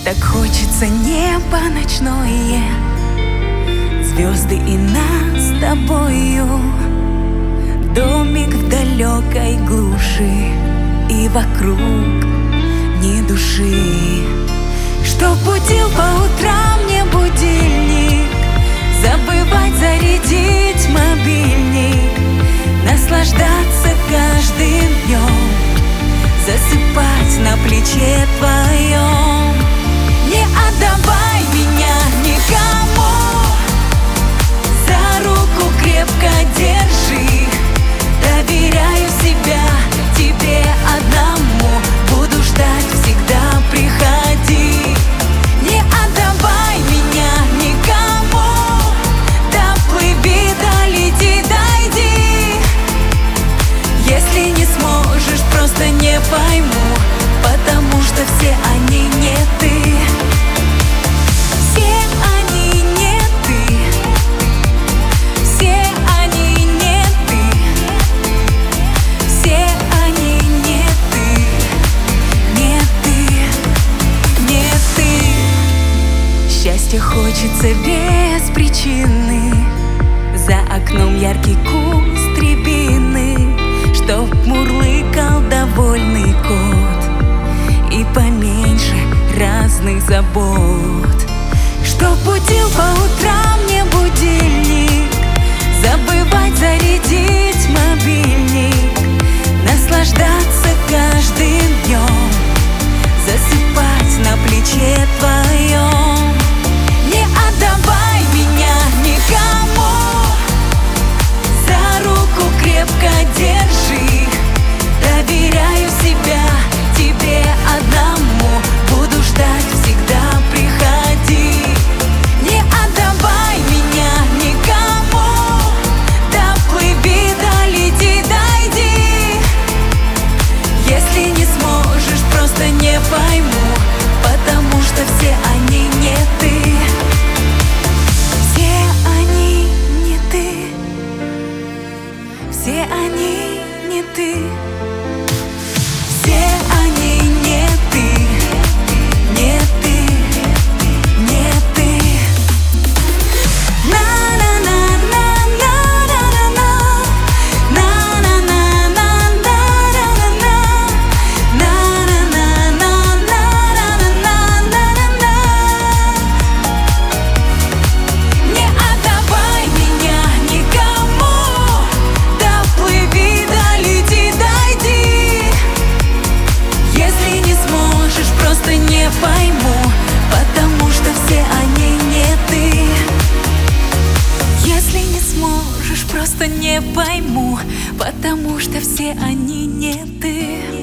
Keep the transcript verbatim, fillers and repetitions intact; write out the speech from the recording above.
Так хочется небо ночное, звезды и нас с тобою, домик в далекой глуши, и вокруг ни души. Что будил по утрам мне будильник, забывать зарядить мобильник, наслаждаться каждым днем, засыпать на плече твоем. Не отдавай меня никому, за руку крепко держи, доверяю себя тебе одному, буду ждать всегда, приходи. Не отдавай меня никому, доплыви, долети, дойди. Если не сможешь, просто не пойму, потому что все они не ты. Все они не ты. Все они не ты. Все они не ты. Не ты, не ты. Счастье хочется без причины, за окном яркий куст рябины, чтоб мурлыкал довольный кот, и поменьше разных забот. Чтоб будил по утрам мне будильник, забывать зарядить мобильник, наслаждаться каждым днем, засыпать на плече твоем. Не отдавай меня никому, за руку крепко держи, доверяю себя тебе одному, буду ждать всегда, приходи. Не отдавай меня никому, доплыви, долети, дойди. Если не сможешь, просто не пойму, потому что все они не ты. Все они не ты. Все они не ты. Все они не ты. Не ты. Не ты. Не отдавай меня никому, доплыви, долети, дойди. Если не сможешь, просто не пойму, потому что все они не ты. Если не сможешь, просто не пойму, потому что все они не ты.